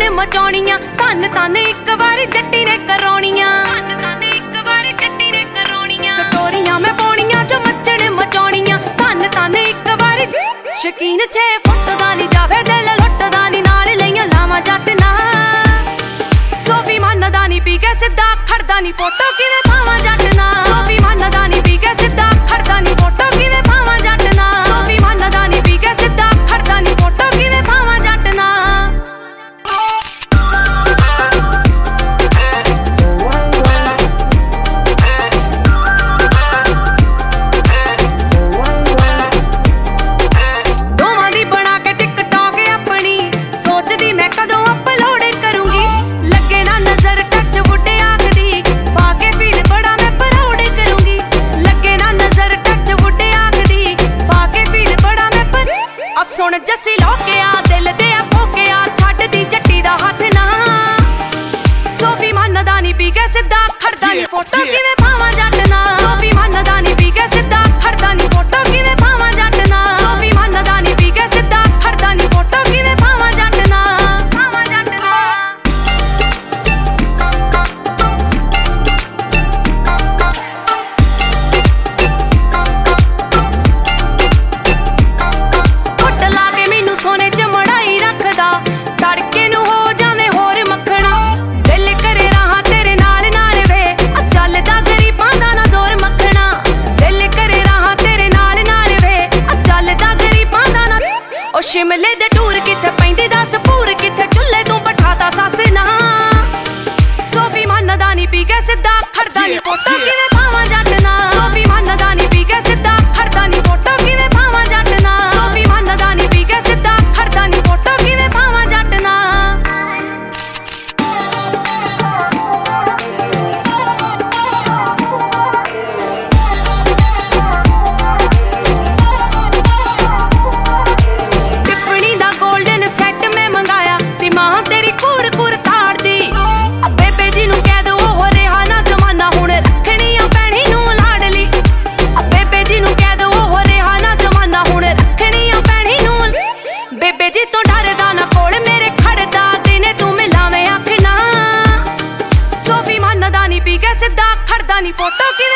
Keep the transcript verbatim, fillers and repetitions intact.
ਮੱਚਣ ਮਚਾਉਣੀਆਂ ਧੰਨ ਧੰਨ ਇੱਕ ਵਾਰੀ ਜੱਟੀ ਨੇ ਕਰਾਉਣੀਆਂ ਧੰਨ ਧੰਨ ਇੱਕ ਵਾਰੀ ਜੱਟੀ ਨੇ ਕਰਾਉਣੀਆਂ ਸਟੋਰੀਆਂ ਮੈਂ ਪਾਉਣੀਆਂ ਜੋ ਮੱਚਣ ਮਚਾਉਣੀਆਂ ਧੰਨ ਧੰਨ ਇੱਕ ਵਾਰੀ ਸ਼ਕੀਨ ਛੇ ਫੁੱਟ ਦਾ ਨਹੀਂ ਜਾਵੇ ਦਿਲ ਲੁੱਟਦਾ ਨਹੀਂ ਨਾਲ ਲਈਆਂ ਲਾਵਾਂ ਜੱਟ ਨਾ ਸੋਫੀ ਮੰਨਦਾ ਨਹੀਂ ਪੀ ਕੇ ਸਿੱਧਾ ਖੜਦਾ ਨਹੀਂ ਫੋਟੋ ਕਿਵੇਂ ਪਾਵਾਂ ਜੱਟ ਨਾ ਸੋਫੀ ਮੰਨਦਾ ਨਹੀਂ ਪੀ ਕੇ ਸਿੱਧਾ ਖੜਦਾ ਨਹੀਂ ਫੋਟੋ ਕਿਵੇਂ ਪਾਵਾਂ ਜੱਟ ਨਾ ਸੋਫੀ ਮੰਨਦਾ ਨਹੀਂ ਪੀ ਕੇ ਸਿੱਧਾ ਖੜਦਾ ਨਹੀਂ ਫੋਟੋ ਕਿਵੇਂ ਪਾਵਾਂ ਜੱਟ ਨਾ ਦੋਵਾਂ ਦੀ ਬਣਾ ਕੇ ਟਿਕਟੌਕ ਆਪਣੀ ਸੋਚਦੀ ਮੈਂ ਕਦੋਂ ਅਪਲੋਡ ਕਰੂੰਗੀ ਲੱਗੇ ਨਾ ਨਜ਼ਰ ਟੱਚ ਵੁੱਡ ਆਖਦੀ ਪਾ ਕੇ ਫੀਲ ਬੜਾ ਮੈਂ ਪ੍ਰਾਊਡ ਕਰੂੰਗੀ ਲੱਗੇ ਨਾ ਨਜ਼ਰ ਟੱਚ ਵੁੱਡ ਆਖਦੀ ਪਾ ਕੇ ਫੀਲ ਬੜਾ ਮੈਂ ਪਰ ਆ ਸੁਣ ਜੱਸੀ ਲੋਕਿਆ ਦਿਲ ਦੇ ਆ ਭੋਕਿਆ ਛੱਡਦੀ ਜੱਟੀ ਦਾ ਹੱਥ ਨਾ ਸੋਫੀ ਮੰਨਦਾ ਨਹੀਂ ਪੀ ਕੇ ਸਿੱਧਾ ਖੜਦਾ ਨਹੀਂ ਫੋਟੋ ਕਿਵੇਂ ਪਾਵਾਂ ਜੱਟ ਨਾ ਸੋਫੀ ਮੰਨਦਾ ਨਹੀਂ ਪੀ ਕੇ ਸਿੱਧਾ ਖੜਦਾ ਨਹੀਂ ਫੋਟੋ ਕਿਵੇਂ ਪਾਵਾਂ ਜੱਟ ਨਾ ਸੋਫੀ ਮੰਨਦਾ ਨਹੀਂ ਪੀ ਕੇ ਸਿੱਧਾ ਖੜਦਾ ਨਹੀਂ ਫੋਟੋ ਕਿਵੇਂ ਪਾਵਾਂ ਜੱਟ ਨਾ ਪਾਵਾਂ ਜੱਟ ਨਾ ਕੁੱਟ ਲਾ ਕੇ ਮੈਨੂੰ ਸੋਨੇ ਚ ਮੜਾਈ ਰੱਖਦਾ ਤੜਕੇ ਨੂੰ ਹੋ ਜਾਵੇ ਹੋਰ ਮੱਖਣਾ ਦਿਲ ਕਰੇ ਰਹਾ ਤੇਰੇ ਨਾਲ ਨਾਲ ਵੇ ਆ ਚੱਲਦਾ ਗਰੀਬਾਂ ਦਾ ਨਾ ਜ਼ੋਰ ਮੱਖਣਾ ਦਿਲ ਕਰੇ ਰਹਾ ਤੇਰੇ ਨਾਲ ਨਾਲ ਵੇ ਆ ਚੱਲਦਾ ਗਰੀਬਾਂ ਦਾ ਨਾ ਉਹ ਸ਼ਿਮਲੇ ਦੇ ਟੂਰ ਕਿੱਥੇ ਪੈਂਦੀ ਦੱਸ ਪੂਰ ਕਿੱਥੇ ਚੁੱਲੇ ਤੂੰ ਬਿਠਾਤਾ ਸੱਸ ਨਾ ਸੋਫੀ ਮੰਨਦਾ ਨਹੀਂ ਪੀ ਕੇ ਸਿੱਧਾ ਖੜਦਾ ਨਹੀਂ ਫੋਟੋ ਕਿਵੇਂ ਪਾਵਾਂ ਜੱਟ ਨਾ ਸੋਫੀ ਮੰਨਦਾ ਨਹੀਂ ਪੀ ਕੇ ਸਿੱਧਾ ਖੜਦਾ ਨਹੀਂ ਫੋਟੋ ਕਿਵੇਂ ਪਾਵਾਂ ਜੱਟ ਨਾ ਸੋਫੀ ਮੰਨਦਾ ਨਹੀਂ ਪੀ ਕੇ ਸਿੱਧਾ ਖੜਦਾ ਨਹੀਂ ਫੋਟੋ ਕਿਵੇਂ ਪਾਵਾਂ ਜੱਟ ਨਾ ਟਿੱਪਣੀ ਦਾ 골ਡਨ ਸੈੱਟ ਮੈਂ ਮੰਗਾਇਆ ਸੀ ਮਾਂ ਤੇਰੀ ਕੂਰ ਕੂਰ ਤਾੜਦੀ ਆ ਬੇਬੇ ਜੀ ਨੂੰ ਕਹਿ ਦੋ ਉਹ ਰਿਹਾ ਨਾ ਜ਼ਮਾਨਾ ਹੁਣ ਰੱਖਣੀ ਆ ਭੈਣੀ ਨੂੰ ਲਾਡਲੀ ਆ ਬੇਬੇ ਜੀ ਨੂੰ ਕਹਿ ਦੋ ਉਹ ਰਿਹਾ ਨਾ ਜ਼ਮਾਨਾ ਹੁਣ ਰੱਖਣੀ ਆ ਭੈਣੀ ਨੂੰ ਬੇਬੇ ਜੀ ਤੋਂ ਡਰਦਾ ਨਾ ਕੋਲ ਮੇਰੇ ਖੜਦਾ ਦਿਨੇ ਤੂੰ ਮਿਲਾਵੇਂ ਅੱਖ ਨਾ ਸੋਫੀ ਮੰਨਦਾ ਨਹੀਂ ਪੀ ਕੇ ਸਿੱਧਾ ਖੜਦਾ ਨਹੀਂ ਫੋਟੋ ਕਿਵੇਂ